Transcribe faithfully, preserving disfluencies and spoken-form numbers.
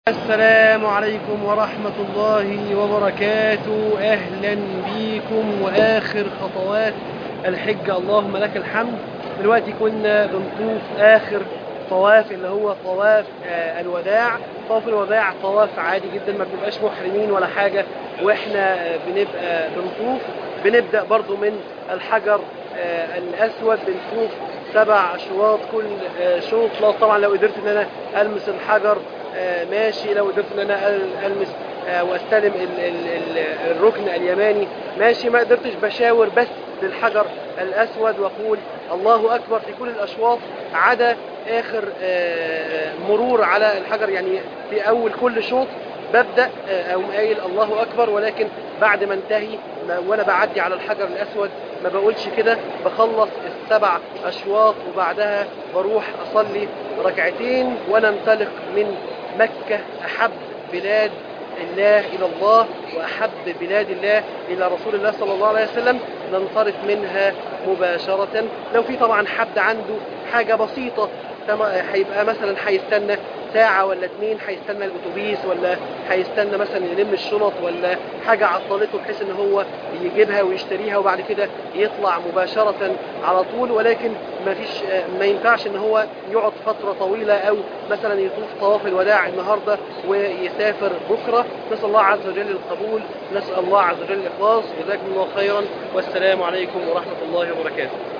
السلام عليكم ورحمة الله وبركاته. أهلا بيكم وآخر خطوات الحجة، اللهم لك الحمد. دلوقتي كنا بنطوف آخر طواف اللي هو طواف آه الوداع. طواف الوداع طواف عادي جدا، ما بنبقاش محرمين ولا حاجة واحنا آه بنبقى بنطوف. بنبدأ برضو من الحجر آه الأسود، بنطوف سبع أشواط، كل آه شوط لو طبعا لو قدرت ان انا ألمس الحجر آه ماشي، لو قدرت ان انا ألمس آه واستلم ال ال ال الركن اليماني ماشي، ما قدرتش بشاور بس للحجر الأسود واقول الله أكبر في كل الأشواط عدا آخر آه مرور على الحجر. يعني في أول كل شوط ببدأ أو قايل الله أكبر، ولكن بعد ما انتهي وأنا بعدي على الحجر الأسود ما بقولش كده، بخلص السبع أشواط وبعدها بروح أصلي ركعتين وننطلق من مكة، أحب بلاد الله إلى الله وأحب بلاد الله إلى رسول الله صلى الله عليه وسلم، ننصرف منها مباشرة. لو في طبعا حد عنده حاجة بسيطة هيبقى مثلا هيستنى ساعة ولا اتنين، هيستنى الأتوبيس ولا هيستنى مثلا يلم الشنط ولا حاجة عطلته بحيث ان هو يجيبها ويشتريها وبعد كده يطلع مباشرة على طول. ولكن ما فيش ما ينفعش ان هو يقعد فترة طويلة او مثلا يطوف طواف الوداع النهاردة ويسافر بكرة. نسأل الله عز وجل القبول، نسأل الله عز وجل الإخلاص. جزاكم الله خيرا، والسلام عليكم ورحمة الله وبركاته.